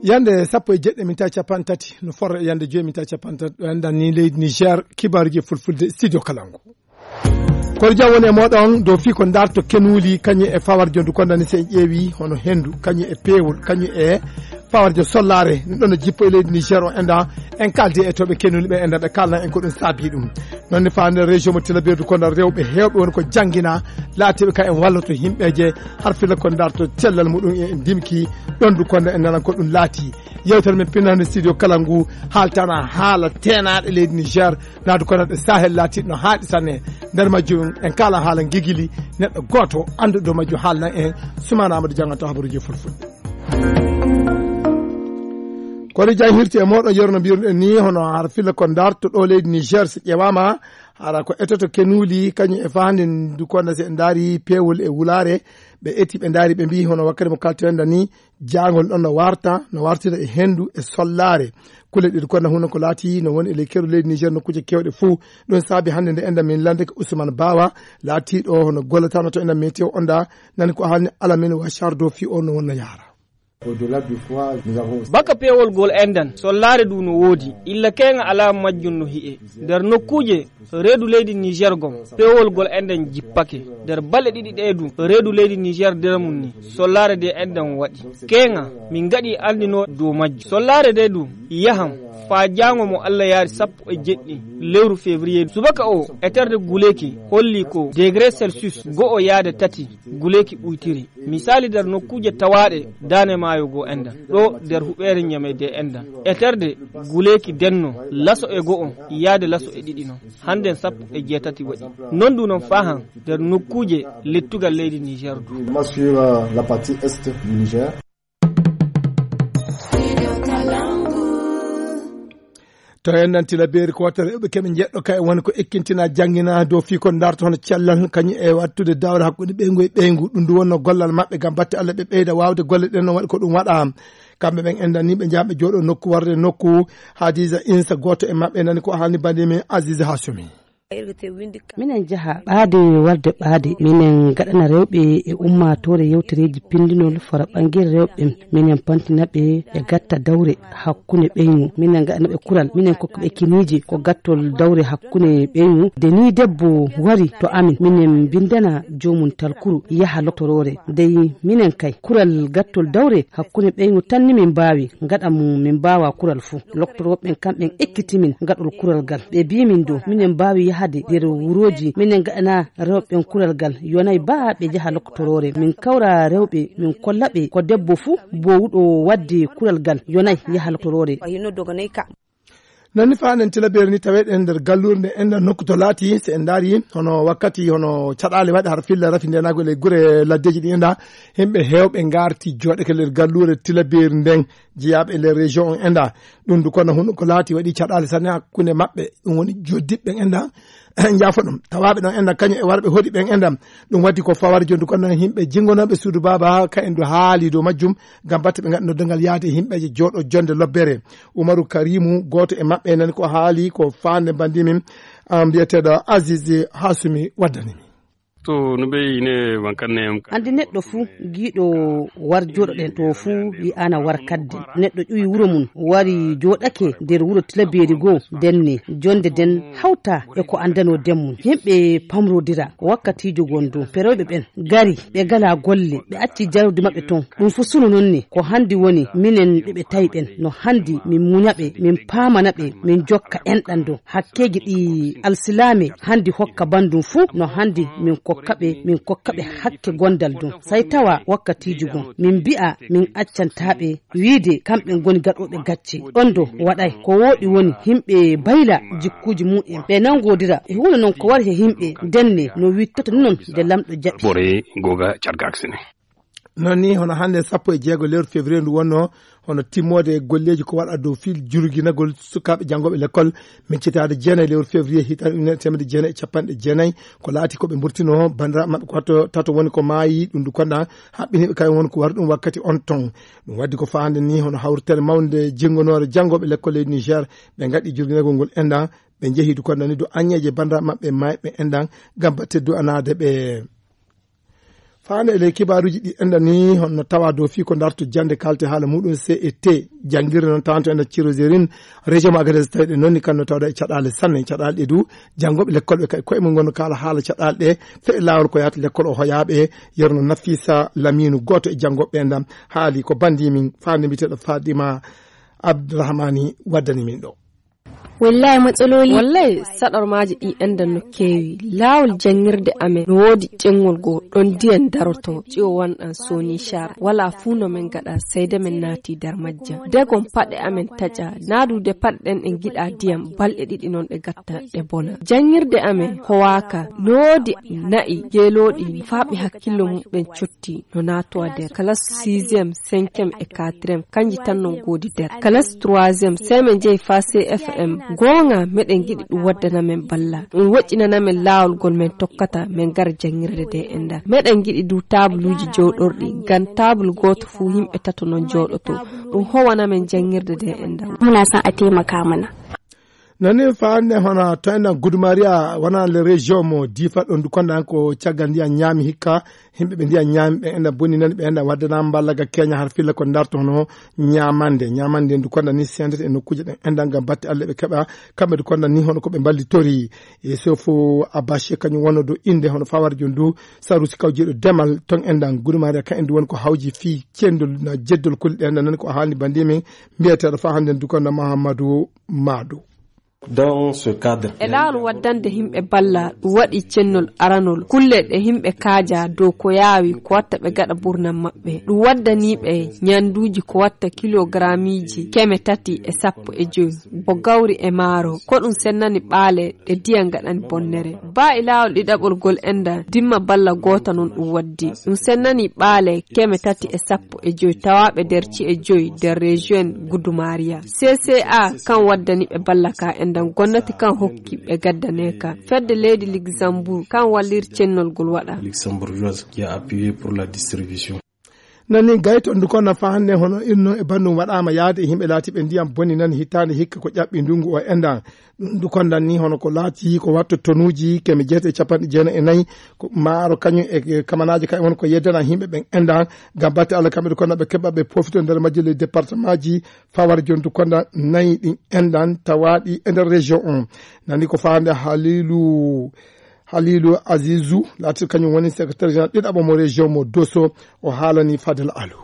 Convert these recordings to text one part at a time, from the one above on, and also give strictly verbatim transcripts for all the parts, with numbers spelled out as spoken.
yande sappo e jeɗɗe minta capan tati no forre yande joyi minta capan tati ɗo endan ni leydi Niger kibaruji fulfulde studio Kalangu kono jam woni e moɗon dow fi ko darto kenuli kañu e fawar jondu kondani sen ƴeewi hono hendu kañu e pewol kañu e fawarde sollare ɗon no jippo e leydi Niger o enda en kaldi e toɓe kenuli ɓe enda ɓe kalna en ko ɗum saabi ɗum nonne fande région mo Tillabéri kono rewɓe hewɓe woni ko jangguina laatiɓe ka en walloto yimɓeje har fila ko darto cellal muɗum e dimki ɗon du kono en nanan ko ɗum laati yewtere men pinnande studio Kalangu haltana haala tenaɗe leydi Niger naadu kono ɗe Sahel laatiɗo no haaɗi sanne nder majjum en kala haala gigili neɗɗo goto anduɗo majjum haalna en Soumana Amadou Dianganto habaruji fulfulde kono jan hirti e moɗon yerno mbirɗen ni hono har filla ko darto ɗo leydi Niger so ƴewama hara ko etoto kenuli kañum e fande du konda se daari pewol e wulare ɓe eti ɓe daari ɓe mbi hono wakkati mo kaltenda ni jangol ɗon no warta no wartira e hendu e sollare kule ɗiɗi konda hunde ko laati no woni e lekkeru leydi Niger no kuje kewɗe fou ɗon saabi hande nde enda min lande ko Ousmane Bawa laatiɗo hono gollatano to enda météo onda nani ko haalni alamin wa chardo fi on no wonna yaara baka pewol gol endan sollare du no wodi illa kenga ala majjun no hi'e der nokkuje reedu leydi Niger gom pewol gol endan jippake der balle didi deedu reedu leydi Niger der munni sollare de endan wadi kenga min gadi andino do majju sollare de du yaham fa jango mo Allah yaari sappo e jeddi lewru février subaka o eterde guleki holli ko degré celsius go o yaade tati guleki buytiri misali der nokkuje tawade dane mayo go enda do der hubere nyame de enda eterde guleki denno laso e go on yaade laso e didi non hande sappo e jetati wadi non du non fahan der nokkuje lettugal leydi Niger du sur la partie est du Niger. to en nan Tillabéri ko watta rewɓe keɓe jeɗɗo kay woni ko ekkintina jangina dow fi ko darto hono cellal kañum e wattude dawre hakkude ɓeygu e ɓeygu ɗum du wonno gollal maɓɓe gam batte Allah ɓe ɓeyda wawde golle ɗen no waɗi ko ɗum waɗa kamɓe ɓen endan ni ɓe jaaɓe jooɗo nokku warde nokku Hadiza Insa goto e maɓɓe nani ko haalni bandimi Aziz Hassoumi minen jaha ɓaade warde ɓaade minen gaɗana rewɓe e ummatore yewtereji pindinol fora ɓanggue rewɓe minen pantinaɓe e gatta dawre hakkude ɓeygu minen gaɗana ɓe kural minen kokkoɓe kiniji ko gattol dawre hakkude ɓeygu de ni debbo wari to amin minen bindana jomum talkuru yaha loctorore dey minen kay kural gattol dawre hakkude ɓeygu tanni min mbawi gaɗa mu min mbawa kural fou loctoroɓen kamɓen ekkitimin gaɗol kural gal ɓe bimin do minen mbawi hade der wuroji minen gaɗana rewɓe kural gal yonay ba ɓe jaha loctorore min kawra rewɓe min kollaɓe ko debbo fou bowuɗo wadde kural gal yonay yaha loctorore nani fanen Tillabéri ni taweɗen nder gallurde enda nokku to laati se en daari hono wakkati hono caɗale waɗi har filla rafi ndenago le gure laddeji ɗi enda himɓe hewɓe garti jooɗeke nder gallure Tillabéri nden jeeyaɓe e nder région on enda ɗum du kono huno ko laati waɗi caɗale sanne hakkude maɓɓe ɗum woni joddiɓe enda jaafa ɗum tawaɓe ɗon enda kañum e warɓe hoɗi ɓen enda ɗum waddi ko fawar jondu kono himɓe jingonoɓe suudu baba ka en du haali dow majjum gam batte ɓe gaɗa noddangal yaade himɓeje jooɗo jonde lobbere Umaru Karimu goto e maɓɓe nani ko haali ko fande bandimin mbiyeteɗo Aziz Hassoumi waddanimi to no ɓe ine wankanne andi neɗɗo fuu giiɗo war joɗoɗen to fuu wi ana war kadde neɗɗo ƴuwi wuro mum wari joɗake nder wuro Tillabéri goo denne jonde den hawta e ko andano demmum yimɓe pamrodira wakkatijo gondo perewɓe ɓen gari ɓe gala golle ɓe acci jarudi maɓɓe ton ɗum fu sunu noon ni ko handi woni minen ɓeɓe tawi ɓen no handi min muñaɓe min pamanaɓe min jokka enɗan do hakkeji ɗi alsilame handi hokka bandum fuu no handi min ko kokkaɓe min kokkaɓe hakke gondal dum sai tawa wakkatiji gon min bi'a min accantaɓe wiide kamɓe goni gaɗoɓe gacce ɗon do waɗay ko woɗi woni himɓe bayla jikkuji muɗen ɓe nangodira e huno non ko wari he himɓe denne no wittata non de lamɗo jaɓi ɓore goga carga aksine non ni hono hande sappo e jeego lewru février ndu wonno hono timmode golleji ko waɗa dow fil jurginagol sukaɓe janggoɓe l'école min citade jeenayi lewru février hitan ujunere temedde jeenayi e capanɗe jeenayi ko laati koɓe burtino bandiraɓe mabɓe ko tato woni ko maayi ɗum du konɗa haɓɓiniɓe kay woni ko wari ɗum wakkati on ton ɗum waddi ko fande ni hono hawritere mawde jingonore janggoɓe l'école leydi Niger ɓe gaɗi jurginagol ngol endan ɓe jeehi du konɗa ni do Agneje bandiraɓe mabɓe mayɓe endan gam batte du anade ɓe faane ele kibaruji ɗi enda ni honno tawa dow fi ko darto jande kalte haala muɗum C E T jangirde noon tawanto enda Cirozérine région mo Agadez tawi ɗe nonni kanno tawda e caɗale sanne caɗale ɗe du jangoɓe l'école ɓe kay koye mum gonno kala haala caɗale ɗe fe lawol ko yata l'école o hoyaɓe yerno Nafisa Laminu goto e jangoɓe endam haali ko bandi min faande mbiteɗo Fadima Abdourahmani waddani min ɗo. wallahi matsaloli wallahi sadar maji ɗi endan no kewi lawol jangirde amen no wodi cengol go ɗon diyan daroto ciwo wanɗan soni shar wala funo men gaɗa sayda men naati dar majja degon paɗe amen taƴa nadude paɗɗen en giɗa diyam balɗe ɗiɗi non ɗe gatta ɗe bona jangirde amen howaka noodi na'i geloɗi faaɓe hakkillo muɓen cotti no naatowa nder classe sixième cinquième et quatrième kanji tan non godi nder classe troisième sai men jeyi fa C F M gonga meɗen giɗi ɗum waddana men balla ɗum woƴƴinana men laawol gol men tokkata men gar jangirde de enda meɗen giɗi du tabluji jooɗorɗi ngam tablu goto fu yimɓe tato non jooɗoto ɗum howana men jangirde de enda muna san a taimaka mana nani faande hono to en Gudumariya wana le région mo difa ɗon du konda ko caggal ndiya ñaami hikka himɓe ɓe ndiya ñaami ɓe enda bonni nani ɓe enda waddana ballaga keña har filla ko darto hono ñamande ñamande du konda ni sendete e nokkuje ɗen enda ngam batte Allah ɓe keɓa kamɓe du konda ni hono ko ɓe ballitori e sofo Abache kañum wono do inde hono fawarjo ndu sarusi kawjeɗo demal ton enda Gudumariya ka en du woni ko hawji fi cendol na jeddol kulɗe enda nani ko haalni bandimin mbiyeteɗo fa hande du konda Mahamadou Madou. Dans ce cadre e laalu waddande himɓe balla ɗum waɗi cennol aranol kulle ɗe himɓe kaaja dow ko yaawi ko watta ɓe gaɗa ɓurnan maɓɓe ɗum waddaniɓe ñanduji ko watta kilogramiji keme tati e sappo e joyi bo gawri e maaro ko ɗum sennani ɓaale ɗe diyan gaɗani bonnere ba e laawol ɗiɗaɓol gol enda dimma balla goota non ɗum waddi ɗum sennani ɓaale keme tati e sappo e joyi tawaɓe nder ci'e joyi nder région Gudumariya C C A kan waddaniɓe balla ka enda gonnati kan hokki ɓe gaddane ka fedde leydi Luxembourg kan wallir cennol gol waɗa luxembourgeoise qui a appuyé pour la distribution. nani gayto ndu kono fa hande hono inno e bandum waɗama yaade e himɓe laati ɓe ndiyam bonni nani hittande hikka ko ƴaɓɓi ndungu o endan ndu kondan ni hono ko laati ko watto tonuji keme jeete capanɗe jeenayi e nayyi ko maaro kañum e kamanaji kay won ko yeddana himɓe ɓen endan ngam batte Allah kamɓe ndu kondan ɓe keɓa ɓe profito nder majjile département ji fawar jon ndu kondan nayyi ɗin endan tawaɗi e nder région on nani ko fa hande Halilu Halilu Azizou laati kañum woni secrétaire général ɗiɗaɓo mo région mo Dosso o haalani Fadel Alou.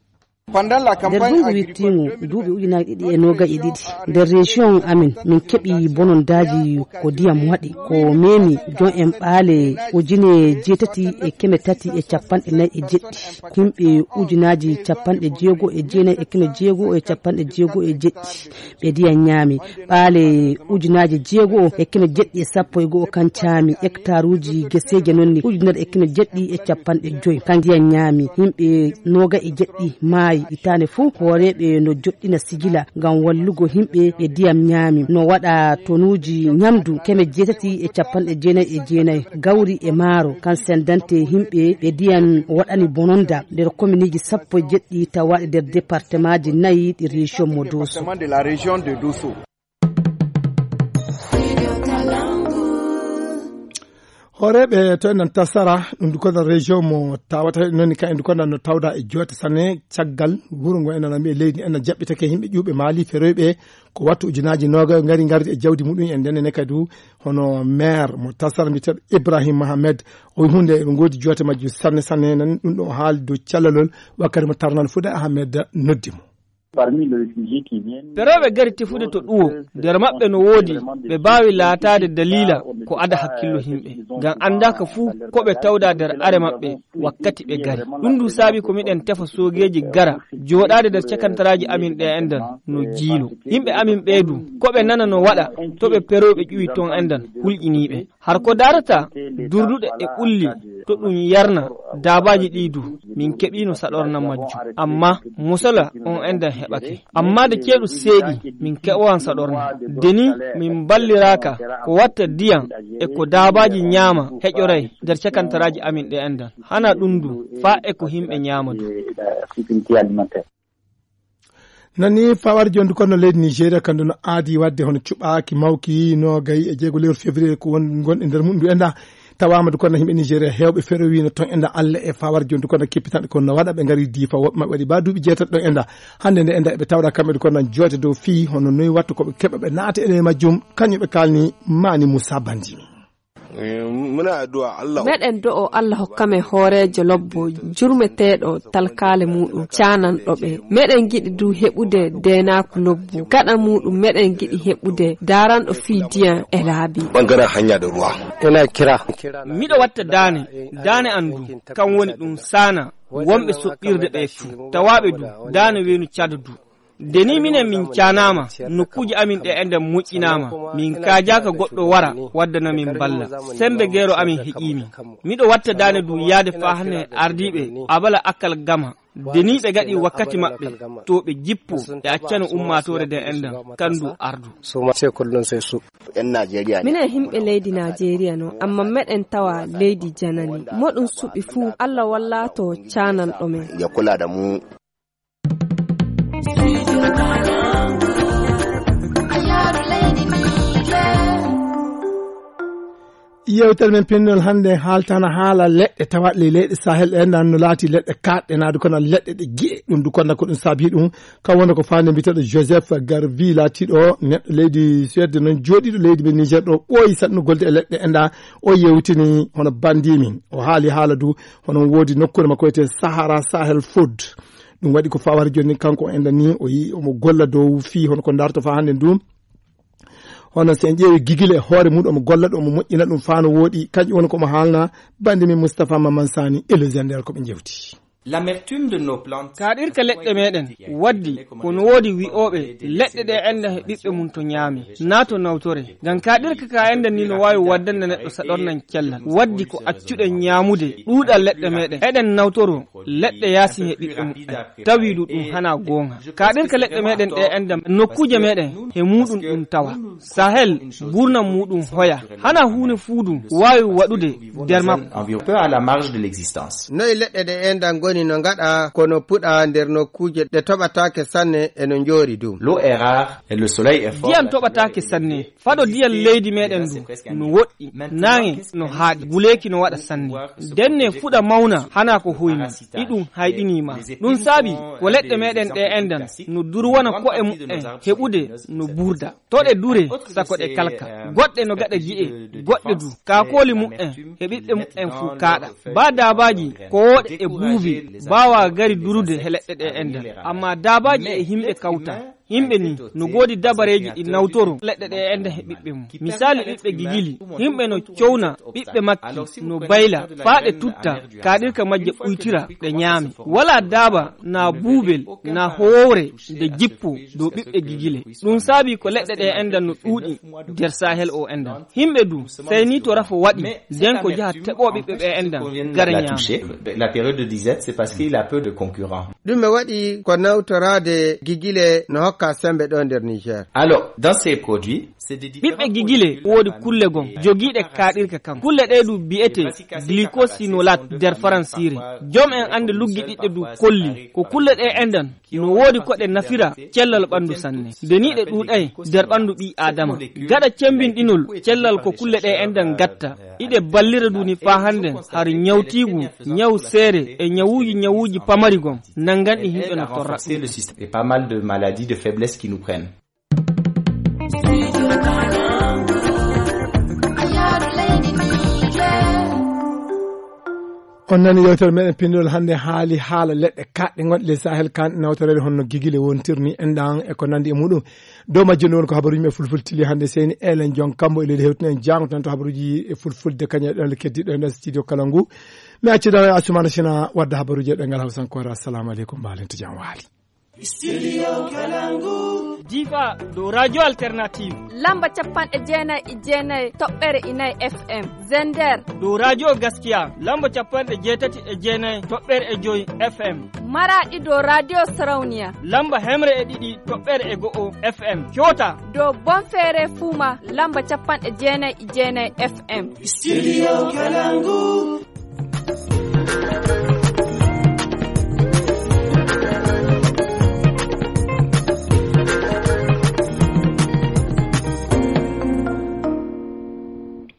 nder dungu wittingo duuɓi ujunaji ɗiɗi e nogaƴe ɗiɗi nder région amin min keeɓi bonondaji ko ndiyam waɗi ko memi jon en ɓaale ujune jeetati e keme tati e capanɗe nayyi e jeɗɗi himɓe ujunaji capanɗe jeego e jeenayi e keme jeego e capanɗe jeego e jeɗɗi ɓe ndiyam ñaami ɓaale ujunaji jeego e keme jeɗɗi e sappo e go'o kan caami hectare uji geseje nonni ujunere e keme jeɗɗi e capanɗe joyi kan ndiyam ñaami himɓe noga e jeɗɗi maayi itane fuu hooreɓe no joɗɗina sigila ngam wallugo himɓe e ndiyam ñaami no waɗa tonuji ñamdu keme jeetati e capanɗe jeenayi e jeenayi gawri e maaro kan sendante himɓe ɓe ndiyam waɗani bononda nder commune ji sappo e jeɗɗi tawaɗe nder département ji nayyi ɗi région mo Dosso. horeɓe to en tasara ɗum du kono région mo tawata noni ka en du kono no tawda e jota sanne caggal wuro ngo en mi leydi en jabbitake himɓe ƴuɓe maali feroyɓe ko wattu ujunaji noga ngari gardi e jawdi muɗum en den ne kadu hono maire mo tasara mi ted Ibrahim Mohamed o hunde ɗo godi jota majju sanne sanne nan ɗum ɗo haali do callalol wakkati mo tarnan Fouda Ahmed noddimo. Feroɓe gari tefude to ɗuwo nder maɓɓe no woodi ɓe bawi laatade dalila ko ada hakkillo himɓe ngam andaka fuu ko ɓe tawda nder are maɓɓe wakkati ɓe gari ɗum du saabi ko miɗen tefa sogeji gara joɗade nder cakantaraji amin ɗe endan no jiilo yimɓe amin ɓeydu ko ɓe nana no waɗa to ɓe peroɓe ƴuwi ton endan hulƴiniɓe har ko darata durduɗe e ɓulli to ɗum yarna dabaji ɗidu min keɓino saɗorna majju amma musala on endan heɓake amma de keɗu seeɗi min keɓowan saɗorna deni min balliraka ko watta diyan e ko dabaji ñaama heƴoray nder cakantaraji amin ɗe endan hana ɗum du fa e ko himɓe ñaama du nani fawar jondu kono leydi Nigeria kandu no aadi wadde hono cuɓaki mawki no gayi e jeego lewru février ko won gonɗe nder mum ndu enda tawama du kono himɓe Nigeria hewɓe fere wino ton enda Allah e fawar jondu kono keppitan ko no wada ɓe ngari difa woɓɓe mabɓe waɗi ba duuɓi jeetat ɗon enda hande nde enda ɓe tawda kamɓe du kono joote dow fi hono noyi wattu koɓe keɓa ɓe naata ene majjum kañum ɓe kalni Mani Moussa Bandi. muna addu'a Allah meɗen do'o Allah hokkame hoorejo lobbo jurmeteɗo talkale muɗum cananɗoɓe meɗen giɗi du heɓude denaku lobbu gaɗa muɗum meɗen giɗi heɓude daranɗo fidiyan e laabi bangaren hanya da ruwa ina kira miɗo watta dane dane andu kan woni ɗum sana wonɓe soɓɓirde ɓe fu tawaɓe du dane wenu cada du deni minen min canama nokkuji amin ɗe enden moƴƴinama min kajaka goɗɗo wara waddana min balla sembe gero amin heƴimi miɗo watta dane du yaade fa hande ardiɓe abala akkal gama deni ɓe gaɗi wakkati maɓɓe to ɓe jippo e accana ummatore de enden kandu ardu minen himɓe leydi Nigeria no amma meɗen tawa leydi janani moɗum suɓi fuu Allah wallato cananɗo men ya kula da mu yewtere men pennol hande haltana haala leɗɗe tawaɗle leyɗe Sahel ɗe nan no laati leɗɗe kaɗɗe naadu kono leɗɗe ɗe gi'e ɗum du konna ko ɗum saabi ɗum kam wonde ko fande mbiteɗo Joseph Garvey laatiɗo neɗɗo leydi Suède noon jooɗiɗo leydi ɓe Niger ɗo ɓooyi saɗnugolde e leɗɗe enda o yewtini hono bandimi o haali haala du hono woodi nokkure makko wiyete Sahara Sahel Food ɗum waɗi ko fawara joni kanko enda ni o yi omo golla dow fi hono ko darto fa hande ndu hono sen ƴeewi gigile e hoore muɗum omo golla ɗum omo moƴƴina ɗum fa no wooɗi kañum woni komo haalna bande min Moustapha Maman Sani élogé nder koɓe jewti l'amertume de nos plantes kaɗirka leɗɗe meɗen waddi kono woodi wi'oɓe leɗɗe ɗe enda he ɓiɓɓe mum to ñaami na to nawtore ngam kaɗirka ka enda ni no wawi waddande neɗɗo saɗornan cellal waddi ko accuɗen ñaamude ɗuuɗal leɗɗe meɗen eɗen nawtoro leɗɗe yaasi he ɓiɓɓe muɗum tawi du ɗum hana gonga kaɗirka leɗɗe meɗen ɗe enda nokkuje meɗen he muɗum ɗum tawa Sahel burnam muɗum hoya hana hunde fuudu wawi waɗude nder makko peu à la marge de l'existence noy leɗɗe ɗe enda ngoni no ngada kono puɗa nder nokkuje ɗe toɓatake sanne e no njori dum l'eau est rare et le soleil est fort diyan toɓatake sanne fado diyan leydi meɗen du no woɗɗi nange no haaɗi guleki no waɗa sanne denne fuɗa mauna hana ko hoyni ɗiɗum hayɗinima ɗum saabi ko leɗɗe meɗen ɗe endan no durwana ko e mu'en heɓude no burda to ɗe dure sako ɗe kalka goɗɗe no gaɗa gi'e goɗɗe du kakoli mu'en he ɓiɓɓe mu'en fu kaɗa ba dabaji ko woɗe e buubi bawa gari durude he leɗɗe ɗe enda amma dabaji e himɓe kawta himɓe ni no godi dabareji ɗi nawtoro leɗɗe ɗe enda he ɓiɓɓe mum misali ɓiɓɓe gigili himɓe no cowna ɓiɓɓe makki no bayla faaɗe tutta kaɗirka majje ɓuytira ɗe ñaami wala daba na buubel na howre nde jippo dow ɓiɓɓe gigile ɗum saabi ko leɗɗe ɗe enda no ɗuuɗi nder Sahel o enda himɓe du sey ni to rafo waɗi nden ko jaha teɓo ɓiɓɓe ɓe enda gara ñaami la période de disette c'est parce qu'il a peu de concurrents ɗum e waɗi ko nawtorade gigile no hokka sembe ɗo nder Niger alors dans ces produits c'est des ɓiɓɓe gigile woodi kulle gon jogiiɗe kaɗirka kam kulle ɗe du bi'ete glycosinolate nder faransire jom en ande luggi ɗiɗɗe du kolli ko kulle ɗe endan no woodi ko ɗe nafira cellal ɓandu sanne deni ɗe ɗuuɗay nder ɓandu ɓi adama gaɗa cembinɗinol cellal ko kulle ɗe endan gatta iɗe ballira duni fa hande har ñawtigu ñaw seere e ñawuji ñawuji pamari gon nanganɗi himɓe no torra et pas mal de maladies de faiblesse qui nous prennent on nani yewtere meɗen pindol hande haali haala leɗɗe kaɗɗe gonɗe le Sahel kanɗe nawtorede honno gigile wontirni endan e ko nandi e muɗum dow majjino woni ko habaruji men fulful tili hande seni elen jon kambo e leydi hewtinen jango tan to habaruji e fulfulde kañe ɗon le keddiɗo e nder studio kala ngu mi accida Assoumana Sina wadda habaruji e ɗengal hawsankore assalamu aleykum mbalento jam waali Studio Kalangu Diva do radio alternative lamba capanɗe jeenay e jeenay toɓɓere inayi F M Zender do radio gaskiya lamba capanɗe jeetati e jeenay toɓɓere e joyi F M Maradi do radio Sarauniya lamba hemre e ɗiɗi toɓɓere e go'o F M Kyota do Bonfere Fuma lamba capanɗe jeenay e jeenay F M Studio Kalangu